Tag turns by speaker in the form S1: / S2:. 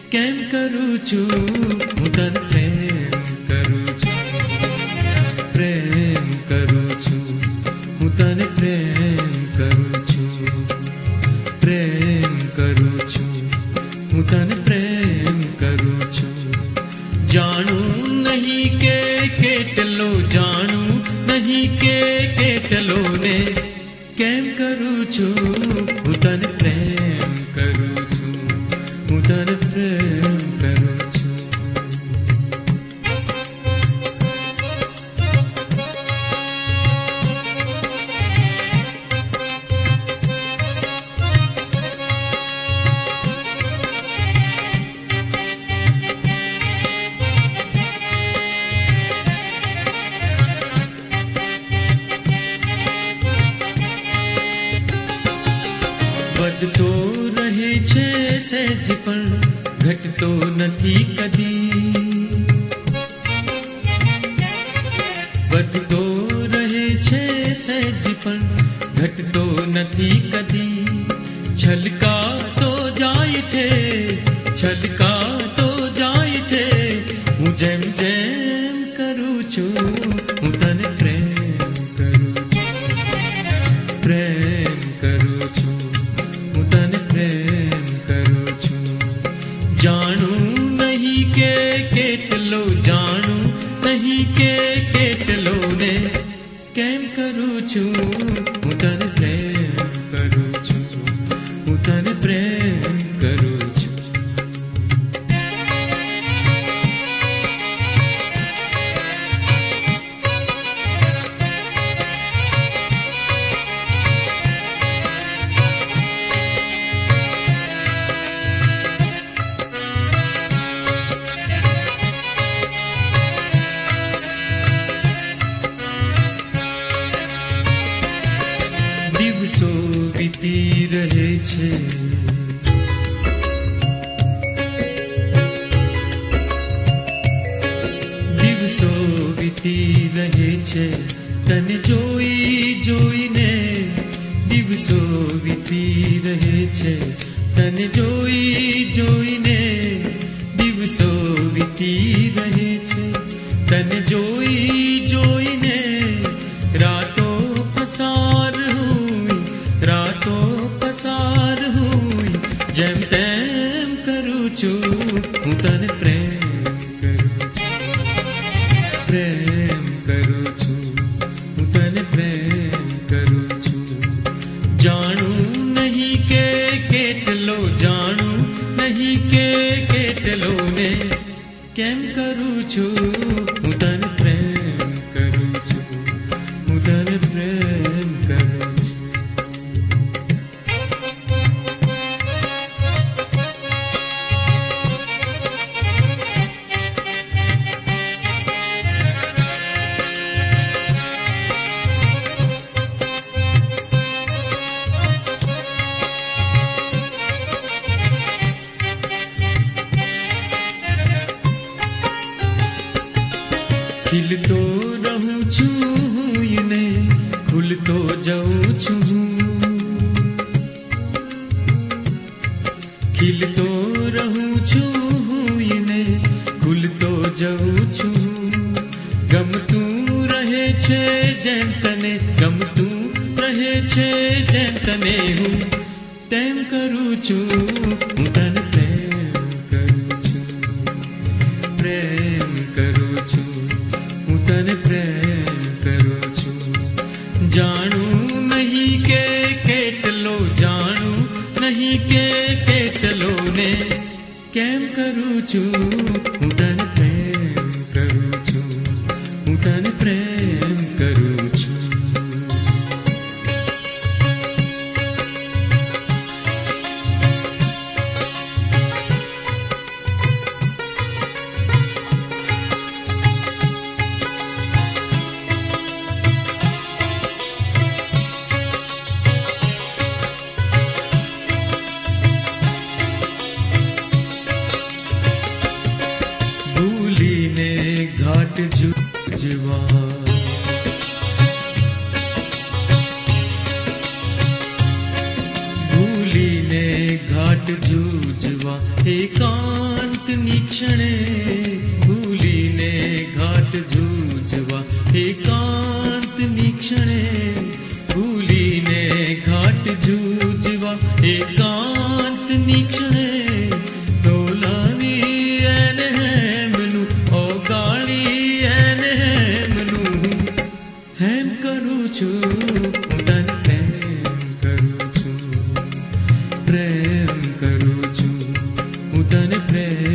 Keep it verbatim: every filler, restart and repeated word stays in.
S1: કેમ કરું છું હું તને પ્રેમ કરું છું, પ્રેમ કરું છું હું તને પ્રેમ કરું છું, પ્રેમ કરું છું હું તને પ્રેમ કરું છું. જાણું નહીં કે કેટલો, જાણું નહીં કે કેટલો ને કેમ કરું છું હું તને પ્રેમ કરું છું, હું તને પ્રેમ કરું છું. વધતો રહે છે સહેજ પણ ઘટતો નથી કદી, વધતો રહે છે સહેજ પણ ઘટતો નથી કદી. છલકાતો જાય છે, છલકાતો જાય છે, હું જેમ જેમ કરું છું હું તને પ્રેમ કરું છું, પ્રેમ કરું છું હું તને પ્રેમ કરું છું. જાણું નહીં કે કેટલો, જાણું નહીં કે કેટલો ને કેમ કરું છું હું તને પ્રેમ કરું છું, હું તને પ્રેમ કરું છું. દિવસો વીતી રહે છે, દિવસો વીતી રહે છે, તને જોઈ જોઈને. દિવસો વીતી રહે છે, તને જોઈ જોઈને. દિવસો વીતી રહે છે, તને જોઈ જોઈને. રાતો પસાર હુઈ, રાતો પસાર હુઈ, જેમ તેમ કરું છું હું તને પ્રેમ કરું છું, પ્રેમ કરું છું હું તને પ્રેમ કરું છું. જાણું નહીં કે કેટલો, જાણું નહીં કે કેટલો ને કેમ કરું છું હું તને પ્રેમ કરું છું, હું તને પ્રેમ કરું છું. ખીલતો રહું છું ને ખુલતો જાઉં છું, ખીલતો રહું છું ને ખુલતો જાઉં છું. ગમતું રહે છે જેમ તને, ગમતું રહે છે જેમ તને, હું તેમ કરું છું હું તને પ્રેમ કરું છું, પ્રેમ કરું છું હું તને પ્રેમ કરું છું. જાણું નહીં કે કેટલો, જાણું નહીં કે કેટલો ને કેમ કરું છું હું તને પ્રેમ કરું છું, હું તને પ્રેમ કરું છું. ભૂલીને ઘાટ જુજવા, ભૂલીને ઘાટ જુજવા, એકાંત નિક્ષણે ભૂલીને ઘાટ જૂજવા, એકાંત નિક્ષણે ભૂલીને ઘાટ જૂજવા, એકાંત નિક્ષણે તોલાવી એને હેમનું, ઓગાળી એને હેમનું. હેમ કરું છું હું તને પ્રેમ કરું છું, પ્રેમ કરું છું હું તને પ્રેમ